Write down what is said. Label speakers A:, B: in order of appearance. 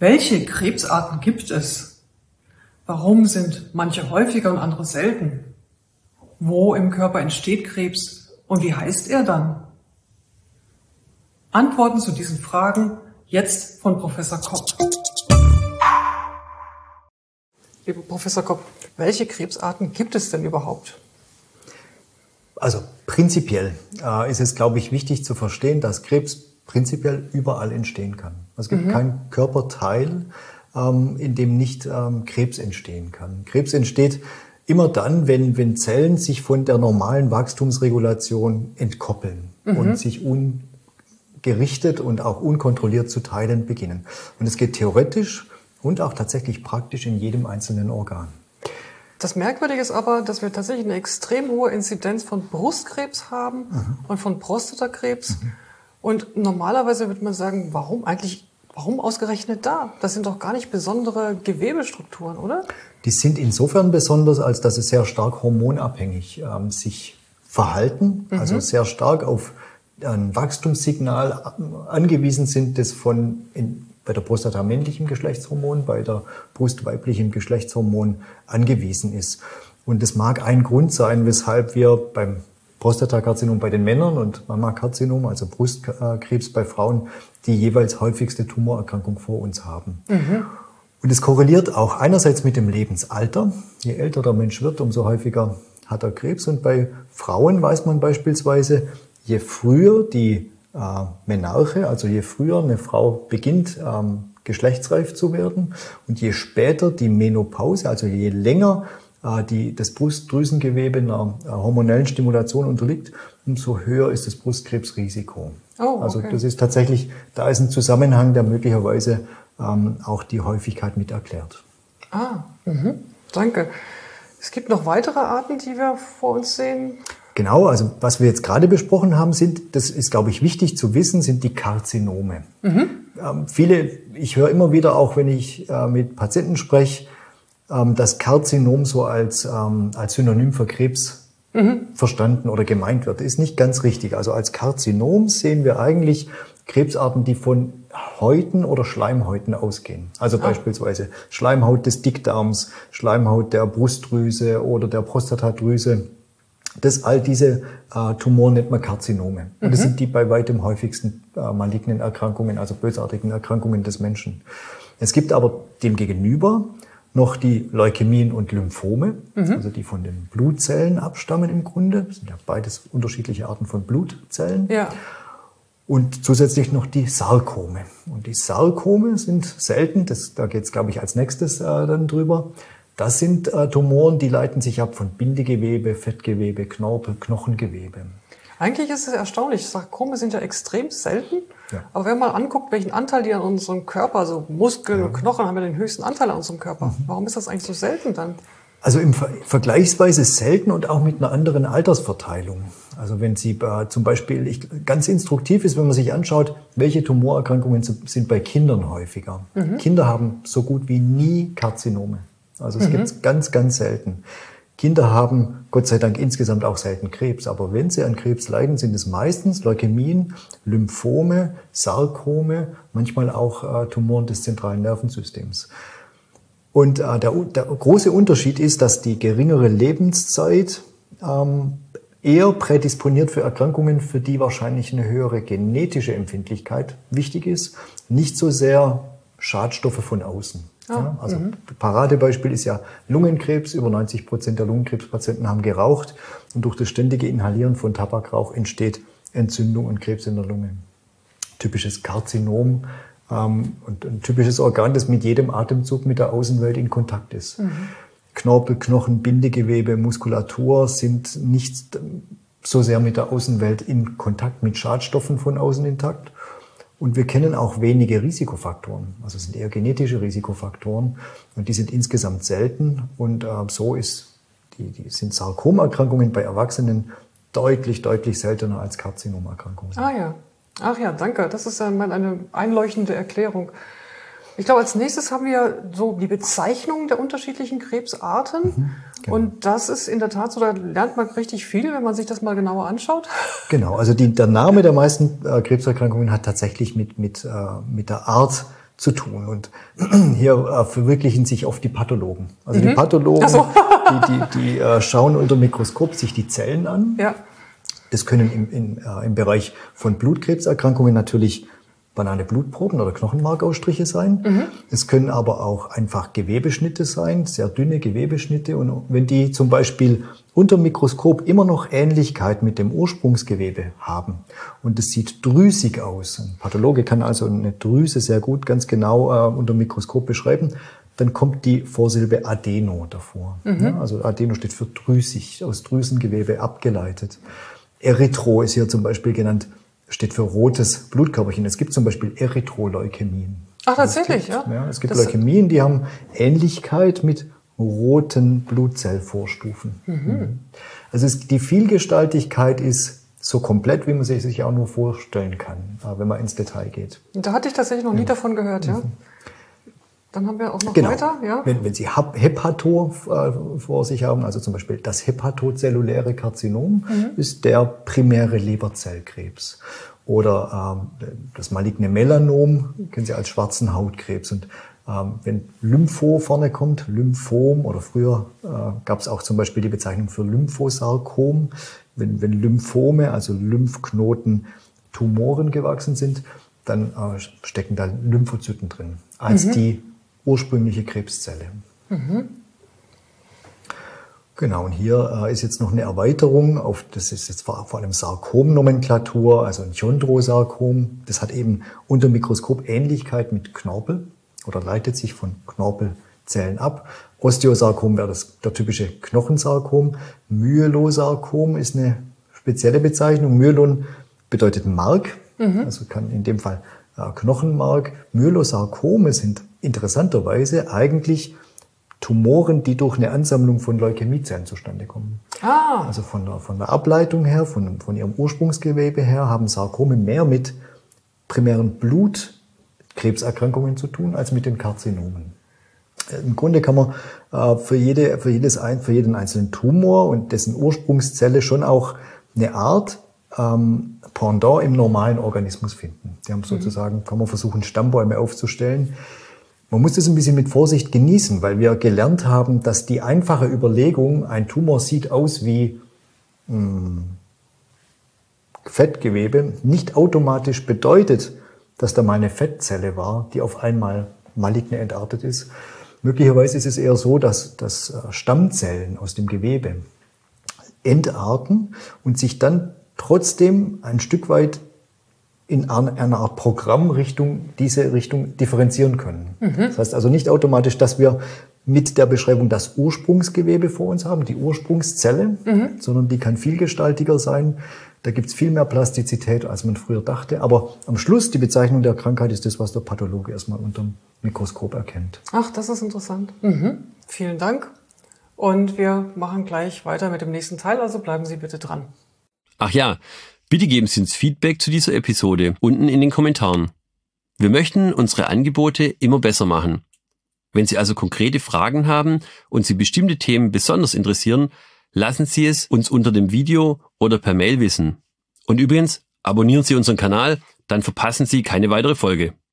A: Welche Krebsarten gibt es? Warum sind manche häufiger und andere selten? Wo im Körper entsteht Krebs und wie heißt er dann? Antworten zu diesen Fragen jetzt von Professor Kopp. Lieber Professor Kopp, welche Krebsarten gibt es denn überhaupt?
B: Also prinzipiell ist es, glaube ich, wichtig zu verstehen, dass Krebs prinzipiell überall entstehen kann. Es gibt keinen Körperteil, in dem nicht Krebs entstehen kann. Krebs entsteht immer dann, wenn Zellen sich von der normalen Wachstumsregulation entkoppeln und sich ungerichtet und auch unkontrolliert zu teilen beginnen. Und es geht theoretisch und auch tatsächlich praktisch in jedem einzelnen Organ.
A: Das Merkwürdige ist aber, dass wir tatsächlich eine extrem hohe Inzidenz von Brustkrebs haben und von Prostatakrebs. Und normalerweise würde man sagen, warum ausgerechnet da? Das sind doch gar nicht besondere Gewebestrukturen, oder?
B: Die sind insofern besonders, als dass sie sehr stark hormonabhängig sich verhalten, also sehr stark auf ein Wachstumssignal angewiesen sind, das bei der Prostata männlichem Geschlechtshormon, bei der Brust weiblichem Geschlechtshormon angewiesen ist. Und das mag ein Grund sein, weshalb wir beim Prostatakarzinom bei den Männern und Mammakarzinom, also Brustkrebs bei Frauen, die jeweils häufigste Tumorerkrankung vor uns haben. Und es korreliert auch einerseits mit dem Lebensalter. Je älter der Mensch wird, umso häufiger hat er Krebs. Und bei Frauen weiß man beispielsweise, je früher die Menarche, also je früher eine Frau beginnt, geschlechtsreif zu werden und je später die Menopause, also je länger das Brustdrüsengewebe einer hormonellen Stimulation unterliegt, umso höher ist das Brustkrebsrisiko.
A: Oh, okay.
B: Also das ist tatsächlich, da ist ein Zusammenhang, der möglicherweise auch die Häufigkeit mit erklärt.
A: Danke. Es gibt noch weitere Arten, die wir vor uns sehen.
B: Genau, also was wir jetzt gerade besprochen haben, das ist, glaube ich, wichtig zu wissen, sind die Karzinome. Ich höre immer wieder, auch wenn ich mit Patienten spreche, das Karzinom so als Synonym für Krebs verstanden oder gemeint wird. Ist nicht ganz richtig. Also als Karzinom sehen wir eigentlich Krebsarten, die von Häuten oder Schleimhäuten ausgehen. Also beispielsweise Schleimhaut des Dickdarms, Schleimhaut der Brustdrüse oder der Prostatadrüse. All diese Tumoren nennt man Karzinome. Und das sind die bei weitem häufigsten malignen Erkrankungen, also bösartigen Erkrankungen des Menschen. Es gibt aber demgegenüber noch die Leukämien und Lymphome, also die von den Blutzellen abstammen im Grunde. Das sind ja beides unterschiedliche Arten von Blutzellen.
A: Ja.
B: Und zusätzlich noch die Sarkome. Und die Sarkome sind selten, da geht es, glaube ich, als nächstes dann drüber. Das sind Tumoren, die leiten sich ab von Bindegewebe, Fettgewebe, Knorpel, Knochengewebe.
A: Eigentlich ist es erstaunlich. Sarkome sind ja extrem selten.
B: Ja.
A: Aber wenn man anguckt, welchen Anteil die an unserem Körper, also Muskeln und Knochen haben ja den höchsten Anteil an unserem Körper. Warum ist das eigentlich so selten dann?
B: Also vergleichsweise selten und auch mit einer anderen Altersverteilung. Also wenn Sie zum Beispiel, ganz instruktiv ist, wenn man sich anschaut, welche Tumorerkrankungen sind bei Kindern häufiger. Kinder haben so gut wie nie Karzinome. Also es gibt es ganz, ganz selten. Kinder haben Gott sei Dank insgesamt auch selten Krebs. Aber wenn sie an Krebs leiden, sind es meistens Leukämien, Lymphome, Sarkome, manchmal auch Tumoren des zentralen Nervensystems. Und der große Unterschied ist, dass die geringere Lebenszeit eher prädisponiert für Erkrankungen, für die wahrscheinlich eine höhere genetische Empfindlichkeit wichtig ist, nicht so sehr Schadstoffe von außen. Ja, also Paradebeispiel ist ja Lungenkrebs. Über 90% der Lungenkrebspatienten haben geraucht und durch das ständige Inhalieren von Tabakrauch entsteht Entzündung und Krebs in der Lunge. Typisches Karzinom und ein typisches Organ, das mit jedem Atemzug mit der Außenwelt in Kontakt ist. Knorpel, Knochen, Bindegewebe, Muskulatur sind nicht so sehr mit der Außenwelt in Kontakt, mit Schadstoffen von außen intakt. Und wir kennen auch wenige Risikofaktoren, also es sind eher genetische Risikofaktoren und die sind insgesamt selten und so sind Sarkomerkrankungen bei Erwachsenen deutlich, deutlich seltener als Karzinomerkrankungen.
A: Ach ja, danke. Das ist mal eine einleuchtende Erklärung. Ich glaube, als nächstes haben wir so die Bezeichnung der unterschiedlichen Krebsarten. Genau. Und das ist in der Tat so, da lernt man richtig viel, wenn man sich das mal genauer anschaut.
B: Genau, also der Name der meisten Krebserkrankungen hat tatsächlich mit der Art zu tun. Und hier verwirklichen sich oft die Pathologen. Also die Pathologen, die schauen unter dem Mikroskop sich die Zellen an.
A: Ja.
B: Das können im Bereich von Blutkrebserkrankungen natürlich banale Blutproben oder Knochenmarkausstriche sein. Es können aber auch einfach Gewebeschnitte sein, sehr dünne Gewebeschnitte. Und wenn die zum Beispiel unter dem Mikroskop immer noch Ähnlichkeit mit dem Ursprungsgewebe haben und es sieht drüsig aus, ein Pathologe kann also eine Drüse sehr gut, ganz genau unter dem Mikroskop beschreiben, dann kommt die Vorsilbe Adeno davor. Ja, also Adeno steht für drüsig, aus Drüsengewebe abgeleitet. Erythro ist hier zum Beispiel genannt, steht für rotes Blutkörperchen. Es gibt zum Beispiel Erythroleukämien.
A: Ach, tatsächlich, ja?
B: Es gibt Leukämien, die haben Ähnlichkeit mit roten Blutzellvorstufen. Also die Vielgestaltigkeit ist so komplett, wie man sich auch nur vorstellen kann, wenn man ins Detail geht.
A: Da hatte ich tatsächlich noch nie davon gehört, ja. Dann haben wir auch noch weiter, ja.
B: Wenn Sie Hepato vor sich haben, also zum Beispiel das hepatozelluläre Karzinom, ist der primäre Leberzellkrebs. Oder das maligne Melanom kennen Sie als schwarzen Hautkrebs. Und wenn Lympho vorne kommt, Lymphom, oder früher gab es auch zum Beispiel die Bezeichnung für Lymphosarkom, wenn Lymphome, also Lymphknoten, Tumoren gewachsen sind, dann stecken da Lymphozyten drin, als die ursprüngliche Krebszelle. Genau, und hier ist jetzt noch eine Erweiterung auf, das ist jetzt vor allem Sarkomnomenklatur, also ein Chondrosarkom. Das hat eben unter dem Mikroskop Ähnlichkeit mit Knorpel oder leitet sich von Knorpelzellen ab. Osteosarkom wäre der typische Knochensarkom. Myelosarkom ist eine spezielle Bezeichnung. Myelon bedeutet Mark, also kann in dem Fall Knochenmark. Myelosarkome sind interessanterweise eigentlich Tumoren, die durch eine Ansammlung von Leukämiezellen zustande kommen. Also von der Ableitung her, von ihrem Ursprungsgewebe her, haben Sarkome mehr mit primären Blutkrebserkrankungen zu tun, als mit den Karzinomen. Im Grunde kann man für jeden einzelnen Tumor und dessen Ursprungszelle schon auch eine Art Pendant im normalen Organismus finden. Die haben sozusagen, kann man versuchen, Stammbäume aufzustellen. Man muss das ein bisschen mit Vorsicht genießen, weil wir gelernt haben, dass die einfache Überlegung, ein Tumor sieht aus wie Fettgewebe, nicht automatisch bedeutet, dass da mal eine Fettzelle war, die auf einmal maligne entartet ist. Möglicherweise ist es eher so, dass Stammzellen aus dem Gewebe entarten und sich dann trotzdem ein Stück weit in einer Art Programmrichtung diese Richtung differenzieren können. Das heißt also nicht automatisch, dass wir mit der Beschreibung das Ursprungsgewebe vor uns haben, die Ursprungszelle, sondern die kann vielgestaltiger sein. Da gibt es viel mehr Plastizität, als man früher dachte. Aber am Schluss, die Bezeichnung der Krankheit ist das, was der Pathologe erstmal unter dem Mikroskop erkennt.
A: Ach, das ist interessant. Vielen Dank. Und wir machen gleich weiter mit dem nächsten Teil, also bleiben Sie bitte dran.
C: Ach ja, bitte geben Sie uns Feedback zu dieser Episode unten in den Kommentaren. Wir möchten unsere Angebote immer besser machen. Wenn Sie also konkrete Fragen haben und Sie bestimmte Themen besonders interessieren, lassen Sie es uns unter dem Video oder per Mail wissen. Und übrigens, abonnieren Sie unseren Kanal, dann verpassen Sie keine weitere Folge.